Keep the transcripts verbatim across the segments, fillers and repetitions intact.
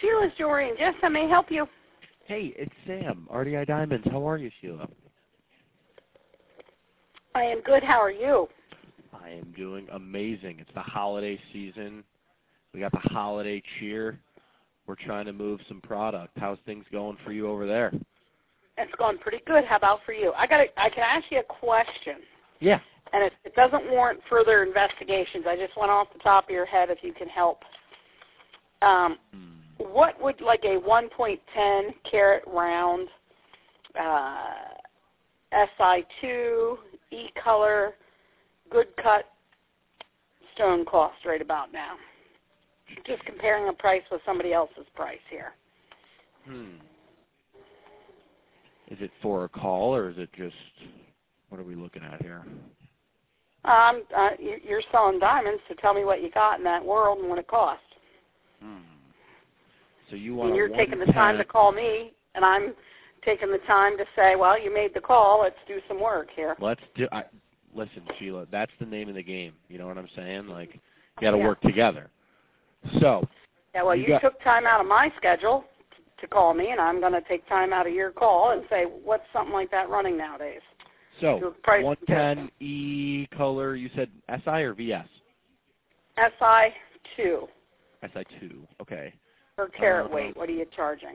Sheila's Jewelry and Gifts. How may I help you? Hey, it's Sam, R D I Diamonds. How are you, Sheila? I am good. How are you? I am doing amazing. It's the holiday season. We got the holiday cheer. We're trying to move some product. How's things going for you over there? It's going pretty good. How about for you? I got. I can ask you a question. Yeah. And it, it doesn't warrant further investigations. I just went off the top of your head if you can help. Um, Hmm. What would like a one point one zero carat round uh, S I two E-color good cut stone cost right about now? Just comparing a price with somebody else's price here. Hmm. Is it for a call or is it just, what are we looking at here? Um, uh, you- you're selling diamonds, so tell me what you got in that world and what it costs. Hmm. So you want And you're a taking the one time to ten call me, and I'm taking the time to say, well, you made the call. Let's do some work here. Let's do. I, listen, Sheila. That's the name of the game. You know what I'm saying? Like, you got to Yeah. work together. So. Yeah. Well, you, you, got, took time out of my schedule to call me, and I'm going to take time out of your call and say, what's something like that running nowadays? Do So a price one comparison. ten E color. You said S I or V S? S I two S I two. Okay. per carat Um, weight. What are you charging?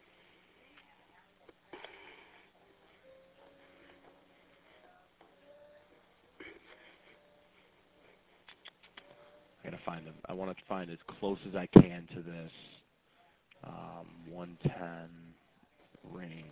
I gotta find them. I want to find as close as I can to this um, one ten range.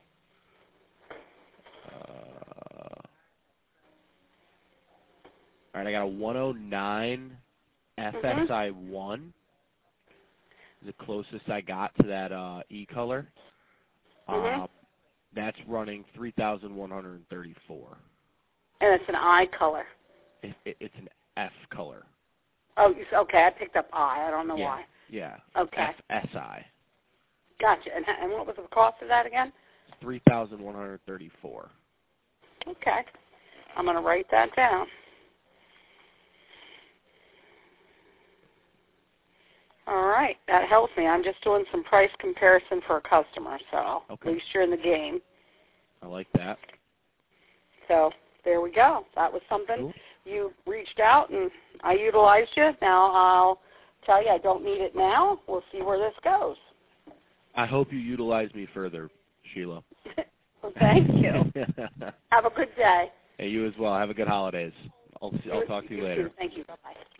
Uh, all right, I got a one oh nine F S I one. The closest I got to that uh, E color. Mm-hmm. Uh, that's running three thousand one hundred thirty-four. And it's an eye color. It, it, it's an F color. Oh, you s- okay. I picked up I. I don't know Yeah. why. Yeah. Okay. F S I. Gotcha. And, and what was the cost of that again? three thousand one hundred thirty-four. Okay. I'm going to write that down. All right. That helps me. I'm just doing some price comparison for a customer, so Okay. at least you're in the game. I like that. So there we go. That was something. Cool. You reached out, and I utilized you. Now I'll tell you I don't need it now. We'll see where this goes. I hope you utilize me further, Sheila. Well, thank you. Have a good day. Hey, you as well. Have a good holidays. I'll, I'll talk to you you later. Too. Thank you. Bye-bye.